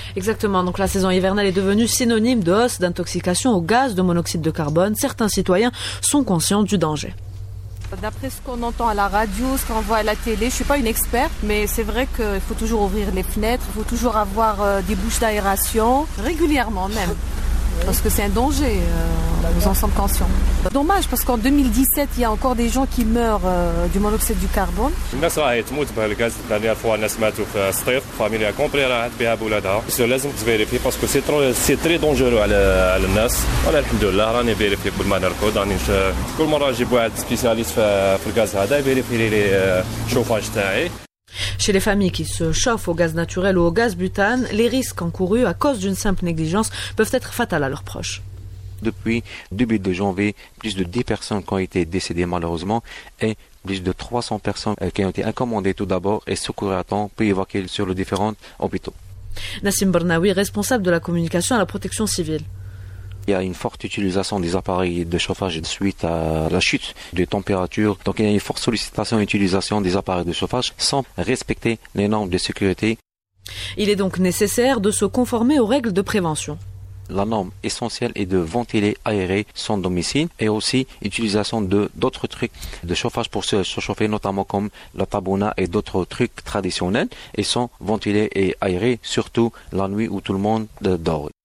Exactement, donc la saison hivernale est devenue synonyme de hausse d'intoxication au gaz de monoxyde de carbone. Certains citoyens sont conscients du danger. D'après ce qu'on entend à la radio, ce qu'on voit à la télé, je ne suis pas une experte, mais c'est vrai qu'il faut toujours ouvrir les fenêtres, il faut toujours avoir des bouches d'aération, régulièrement même, parce que c'est un danger, nous en sommes conscients. Dommage, parce qu'en 2017, il y a encore des gens qui meurent du monoxyde du carbone. الناس راهي تموت بالغاز dernière fois الناس ماتوا في الصيف فاميليا كومبلي راحت بها بولادها لازم تفيريفي باسكو سي تري دونجورو على الناس وانا الحمد لله راني فيريفي كل ما نركض راني كل مره نجيب واحد سبيسياليست في الغاز هذا يفيريفي لي الشوفاج تاعي. Chez les familles qui se chauffent au gaz naturel ou au gaz butane, les risques encourus à cause d'une simple négligence peuvent être fatals à leurs proches. Depuis début de janvier, plus de 10 personnes qui ont été décédées malheureusement et plus de 300 personnes qui ont été incommodées tout d'abord et secourées à temps puis évacuées sur les différents hôpitaux. Nassim Bernaoui, responsable de la communication à la protection civile. Il y a une forte utilisation des appareils de chauffage suite à la chute des températures. Donc il y a une forte sollicitation et utilisation des appareils de chauffage sans respecter les normes de sécurité. Il est donc nécessaire de se conformer aux règles de prévention. La norme essentielle est de ventiler, aérer son domicile et aussi utilisation d'autres trucs de chauffage pour se chauffer, notamment comme la tabouna et d'autres trucs traditionnels et sont ventilés et aérés, surtout la nuit où tout le monde dort.